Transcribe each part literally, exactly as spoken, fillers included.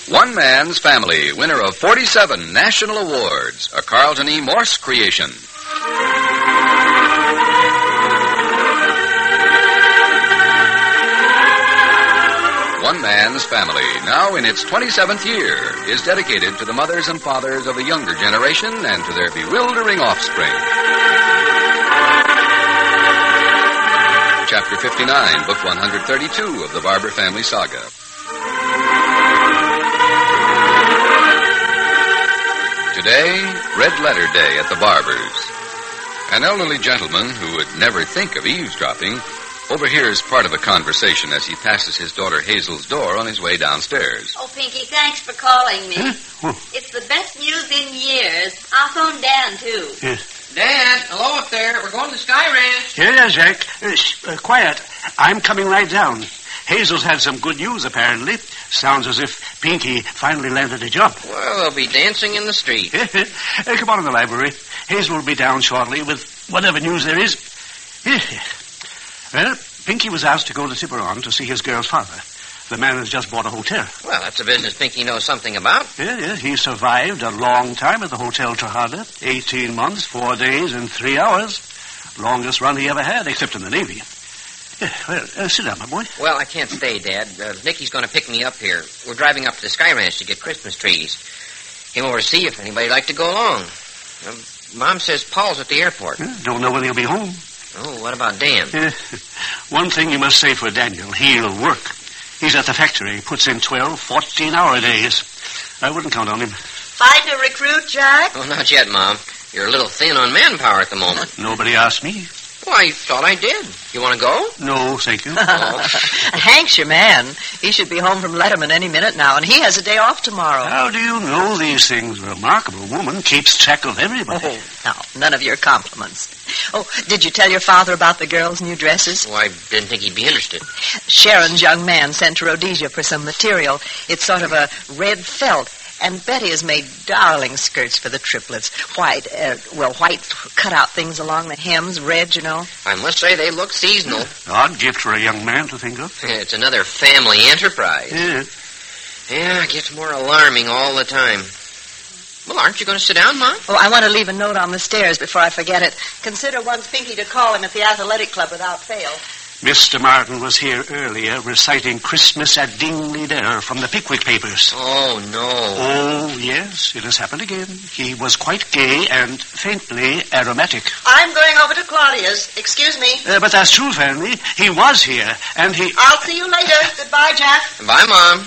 One Man's Family, winner of forty-seven national awards, a Carlton E. Morse creation. One Man's Family, now in its twenty-seventh year, is dedicated to the mothers and fathers of the younger generation and to their bewildering offspring. Chapter fifty-nine, Book one hundred thirty-two of the Barber Family Saga. Today, Red Letter Day at the Barber's. An elderly gentleman who would never think of eavesdropping overhears part of a conversation as he passes his daughter Hazel's door on his way downstairs. Oh, Pinky, thanks for calling me. Huh? Oh. It's the best news in years. I'll phone Dan, too. Yes. Dad, hello up there. We're going to the Sky Ranch. Here, yeah, Jack. Uh, sh- uh, quiet. I'm coming right down. Hazel's had some good news, apparently. Sounds as if Pinky finally landed a job. Well, they'll be dancing in the street. uh, come on in the library. Hazel will be down shortly with whatever news there is. Well, Pinky was asked to go to Tiburon to see his girl's father. The man has just bought a hotel. Well, that's a business Pinky knows something about. Yeah, yeah. He survived a long time at the Hotel Tejada. Eighteen months, four days, and three hours. Longest run he ever had, except in the Navy. Yeah, well, uh, sit down, my boy. Well, I can't stay, Dad. Uh, Nicky's going to pick me up here. We're driving up to the Sky Ranch to get Christmas trees. Came over to see if anybody'd like to go along. Um, Mom says Paul's at the airport. Yeah, don't know when he'll be home. Oh, what about Dan? Yeah. One thing you must say for Daniel, he'll work. He's at the factory. He puts in twelve, fourteen-hour days. I wouldn't count on him. Find a recruit, Jack? Oh, not yet, Mom. You're a little thin on manpower at the moment. Nobody asked me. Well, I thought I did. You want to go? No, thank you. Oh. Hank's your man. He should be home from Letterman any minute now, and he has a day off tomorrow. How do you know these things? A remarkable woman keeps track of everybody. Oh, no, none of your compliments. Oh, did you tell your father about the girls' new dresses? Well, I didn't think he'd be interested. Sharon's young man sent to Rhodesia for some material. It's sort of a red felt. And Betty has made darling skirts for the triplets. White, uh, well, white cut-out things along the hems, red, you know. I must say they look seasonal. Odd gift for a young man to think of. It's another family enterprise. Yeah. Yeah, it gets more alarming all the time. Well, aren't you going to sit down, Mom? Oh, I want to leave a note on the stairs before I forget it. Consider once Pinky to call him at the athletic club without fail. Mister Martin was here earlier reciting Christmas at Dingley Dell from the Pickwick papers. Oh, no. Oh, yes, it has happened again. He was quite gay and faintly aromatic. I'm going over to Claudia's. Excuse me. Uh, but that's true, Fanny. He was here, and he... I'll see you later. Goodbye, Jack. Bye, Mom.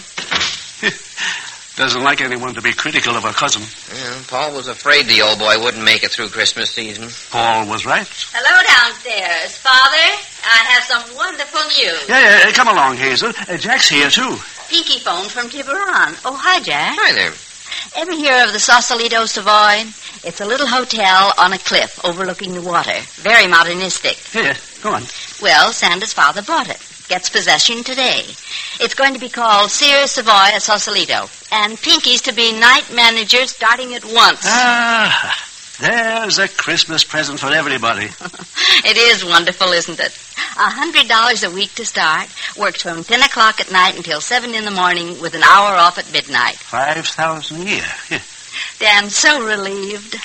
Doesn't like anyone to be critical of her cousin. Yeah, Paul was afraid the old boy wouldn't make it through Christmas season. Paul was right. Hello downstairs. Father, I have some wonderful news. Yeah, yeah, come along, Hazel. Uh, Jack's here, too. Pinky phoned from Tiburon. Oh, hi, Jack. Hi there. Ever hear of the Sausalito Savoy? It's a little hotel on a cliff overlooking the water. Very modernistic. Here, go on. Well, Sandra's father bought it. Gets possession today. It's going to be called Sears Savoy at Sausalito. And Pinky's to be night manager starting at once. Ah, there's a Christmas present for everybody. It is wonderful, isn't it? A hundred dollars a week to start. Works from ten o'clock at night until seven in the morning with an hour off at midnight. Five thousand a year. Yeah. Dan's so relieved.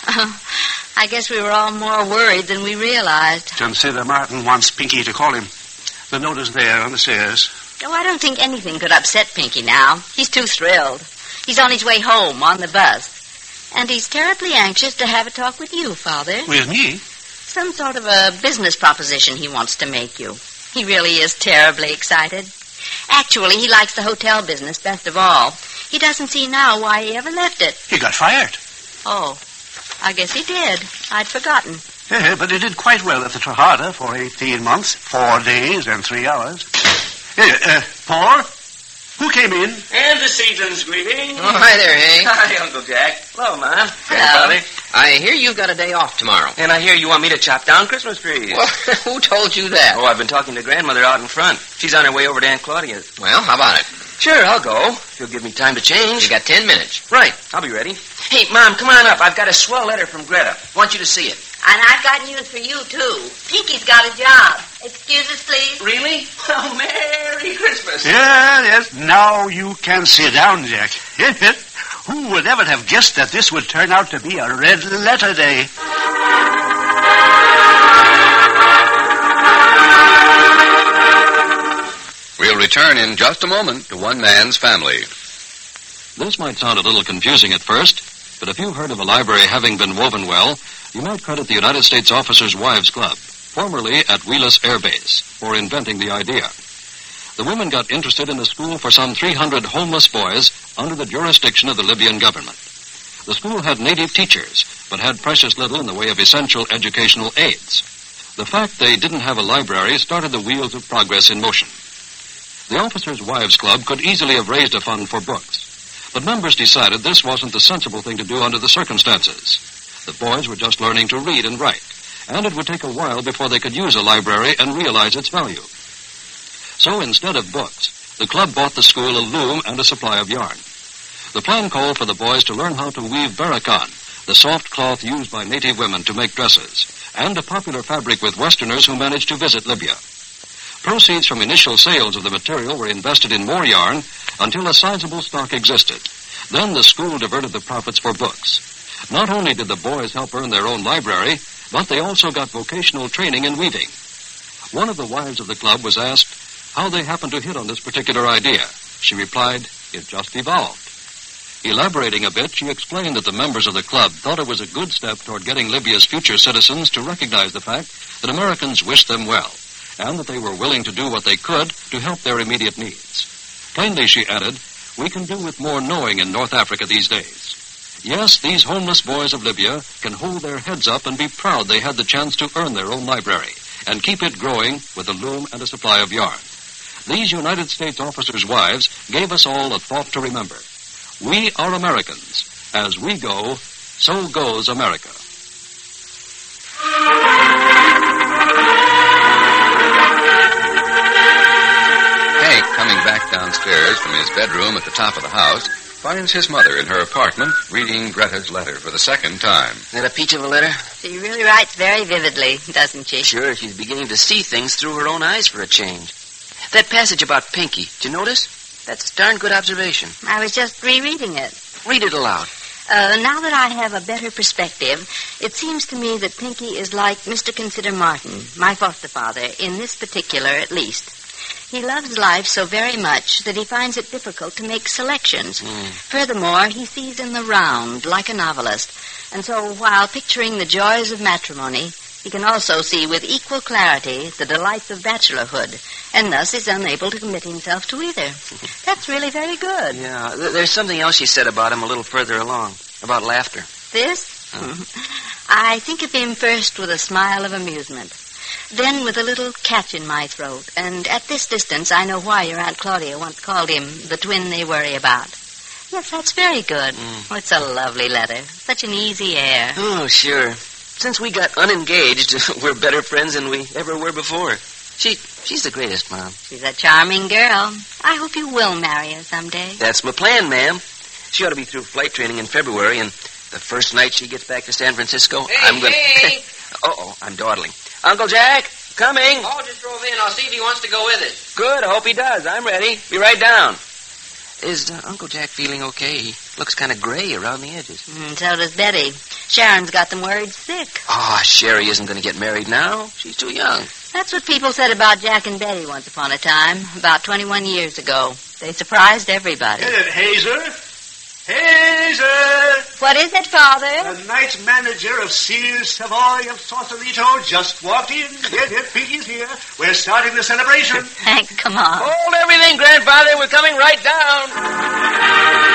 I guess we were all more worried than we realized. Consider Martin wants Pinky to call him. The note is there on the stairs. Oh, I don't think anything could upset Pinky now. He's too thrilled. He's on his way home on the bus. And he's terribly anxious to have a talk with you, Father. With me? Some sort of a business proposition he wants to make you. He really is terribly excited. Actually, he likes the hotel business best of all. He doesn't see now why he ever left it. He got fired. Oh, I guess he did. I'd forgotten. Yeah, but he did quite well at the Tejada for eighteen months, four days, and three hours. Here, uh, Paul? Who came in? And the season's greeting. Oh, hi there, Hank. Hi, Uncle Jack. Hello, Mom. Hello. Grandfather. I hear you've got a day off tomorrow. And I hear you want me to chop down Christmas trees. Well, who told you that? Oh, I've been talking to Grandmother out in front. She's on her way over to Aunt Claudia's. Well, how about it? Sure, I'll go. She'll give me time to change. You got ten minutes. Right, I'll be ready. Hey, Mom, come on up. I've got a swell letter from Greta. Want you to see it. And I've got news for you, too. Pinky's got a job. Excuses, please. Really? Oh, Merry Christmas. Yes. Yeah, yes. Now you can sit down, Jack. Who would ever have guessed that this would turn out to be a red letter day? We'll return in just a moment to One Man's Family. This might sound a little confusing at first, but if you've heard of a library having been woven well, you might credit the United States Officers' Wives Club, formerly at Wheelus Air Base, for inventing the idea. The women got interested in a school for some three hundred homeless boys under the jurisdiction of the Libyan government. The school had native teachers, but had precious little in the way of essential educational aids. The fact they didn't have a library started the wheels of progress in motion. The Officers' Wives Club could easily have raised a fund for books, but members decided this wasn't the sensible thing to do under the circumstances. The boys were just learning to read and write, and it would take a while before they could use a library and realize its value. So instead of books, the club bought the school a loom and a supply of yarn. The plan called for the boys to learn how to weave barakan, the soft cloth used by native women to make dresses, and a popular fabric with Westerners who managed to visit Libya. Proceeds from initial sales of the material were invested in more yarn until a sizable stock existed. Then the school diverted the profits for books. Not only did the boys help earn their own library, but they also got vocational training in weaving. One of the wives of the club was asked how they happened to hit on this particular idea. She replied, "It just evolved." Elaborating a bit, she explained that the members of the club thought it was a good step toward getting Libya's future citizens to recognize the fact that Americans wished them well, and that they were willing to do what they could to help their immediate needs. Plainly, she added, we can do with more knowing in North Africa these days. Yes, these homeless boys of Libya can hold their heads up and be proud they had the chance to earn their own library and keep it growing with a loom and a supply of yarn. These United States officers' wives gave us all a thought to remember. We are Americans. As we go, so goes America. Hank, coming back downstairs from his bedroom at the top of the house, finds his mother in her apartment reading Greta's letter for the second time. Is that a peach of a letter? She really writes very vividly, doesn't she? Sure, she's beginning to see things through her own eyes for a change. That passage about Pinky, did you notice? That's a darn good observation. I was just rereading it. Read it aloud. Uh, now that I have a better perspective, it seems to me that Pinky is like Mister Consider Martin, my foster father, in this particular at least. He loves life so very much that he finds it difficult to make selections. Mm. Furthermore, he sees in the round, like a novelist. And so, while picturing the joys of matrimony, he can also see with equal clarity the delights of bachelorhood, and thus is unable to commit himself to either. That's really very good. Yeah, th- there's something else she said about him a little further along, about laughter. This? Oh. I think of him first with a smile of amusement, then with a little catch in my throat, and at this distance I know why your Aunt Claudia once called him the twin they worry about. Yes, that's very good. Mm. Oh, it's a lovely letter. Such an easy air. Oh, sure. Since we got unengaged, we're better friends than we ever were before. She, she's the greatest, Mom. She's a charming girl. I hope you will marry her someday. That's my plan, ma'am. She ought to be through flight training in February, and the first night she gets back to San Francisco, hey, I'm going to... Hey! Uh-oh, I'm dawdling. Uncle Jack, coming. Paul just drove in. I'll see if he wants to go with us. Good, I hope he does. I'm ready. Be right down. Is uh, Uncle Jack feeling okay? He looks kind of gray around the edges. Mm, so does Betty. Sharon's got them worried sick. Oh, Sherry isn't going to get married now. She's too young. That's what people said about Jack and Betty once upon a time, about twenty-one years ago. They surprised everybody. Is it Hazer? Hazer! What is it, Father? The night manager of Sears Savoy of Sausalito just walked in. Yes, yes, Pinky's here. We're starting the celebration. Hank, come on. Hold everything, Grandfather. We're coming right down.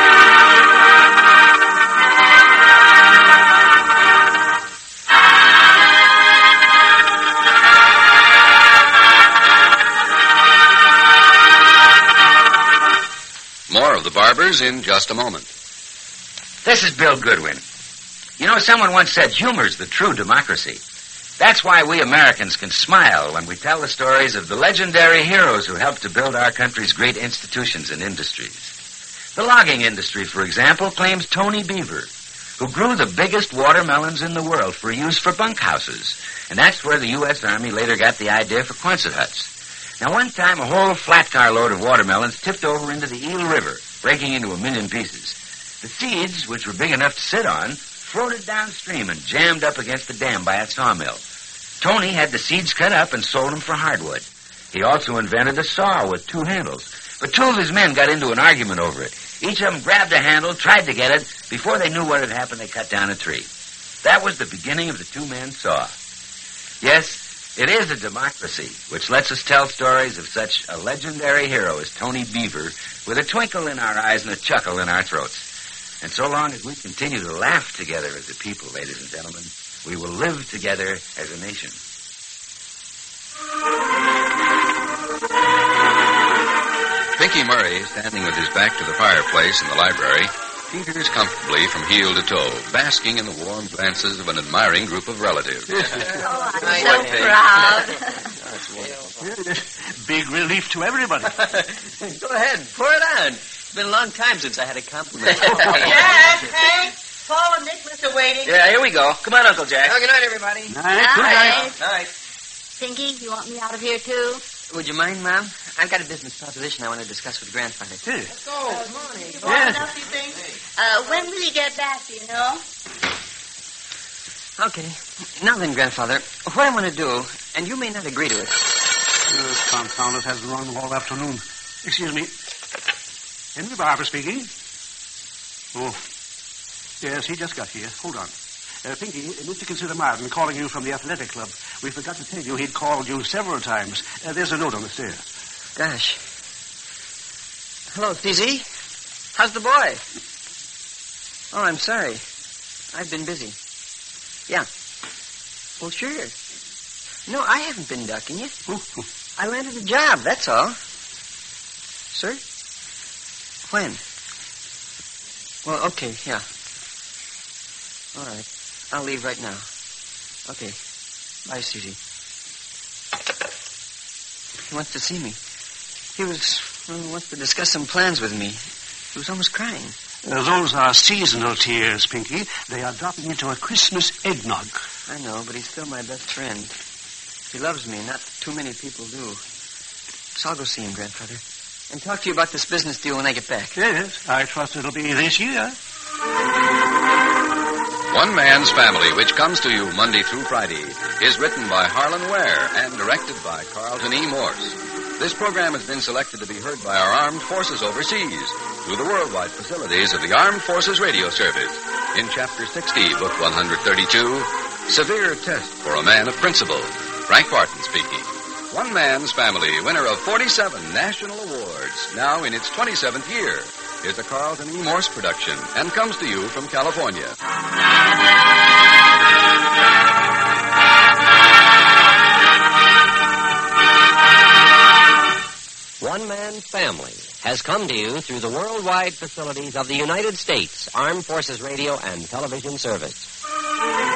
More of the Barbers in just a moment. This is Bill Goodwin. You know, someone once said humor's the true democracy. That's why we Americans can smile when we tell the stories of the legendary heroes who helped to build our country's great institutions and industries. The logging industry, for example, claims Tony Beaver, who grew the biggest watermelons in the world for use for bunkhouses. And that's where the U S Army later got the idea for Quonset huts. Now, one time, a whole flat car load of watermelons tipped over into the Eel River, breaking into a million pieces. The seeds, which were big enough to sit on, floated downstream and jammed up against the dam by a sawmill. Tony had the seeds cut up and sold them for hardwood. He also invented a saw with two handles. But two of his men got into an argument over it. Each of them grabbed a handle, tried to get it. Before they knew what had happened, they cut down a tree. That was the beginning of the two-man saw. Yes, it is a democracy, which lets us tell stories of such a legendary hero as Tony Beaver, with a twinkle in our eyes and a chuckle in our throats. And so long as we continue to laugh together as a people, ladies and gentlemen, we will live together as a nation. Pinky Murray, standing with his back to the fireplace in the library, teeters comfortably from heel to toe, basking in the warm glances of an admiring group of relatives. Oh, I'm so proud. Big relief to everybody. Go ahead, pour it on. It's been a long time since I had a compliment. Yes, Hank. Paul and Nicholas are waiting. Yeah, here we go. Come on, Uncle Jack. Oh, good night, everybody. Night. Good Night. night. All right. Pinky, you want me out of here, too? Would you mind, Mom? I've got a business proposition I want to discuss with Grandfather. Hey. Let's go. Good morning. You Yeah. want enough, you think? Uh, when will he get back, do you know? Okay. Now then, Grandfather, what I want to do, and you may not agree to it. This confounded hasn't run all afternoon. Excuse me. Henry Barber speaking. Oh. Yes, he just got here. Hold on. Uh, Pinky, Mister Consider Martin calling you from the athletic club. We forgot to tell you he'd called you several times. Uh, there's a note on the stairs. Gosh. Hello, P Z. How's the boy? Oh, I'm sorry. I've been busy. Yeah. Well, sure. No, I haven't been ducking you. I landed a job, that's all. Sir? When? Well, okay, yeah. All right. I'll leave right now. Okay. Bye, Susie. He wants to see me. He was, well, wants to discuss some plans with me. He was almost crying. Uh, those are seasonal tears, Pinky. They are dropping into a Christmas eggnog. I know, but he's still my best friend. He loves me. Not too many people do. So I'll go see him, Grandfather, and talk to you about this business deal when I get back. Yes, I trust it'll be this year. One Man's Family, which comes to you Monday through Friday, is written by Harlan Ware and directed by Carlton E. Morse. This program has been selected to be heard by our armed forces overseas through the worldwide facilities of the Armed Forces Radio Service. In Chapter sixty, Book one thirty-two, Severe Test for a Man of Principle. Frank Barton speaking. One Man's Family, winner of forty-seven national awards, now in its twenty-seventh year, is a Carlton E. Morse production and comes to you from California. One Man's Family has come to you through the worldwide facilities of the United States Armed Forces Radio and Television Service.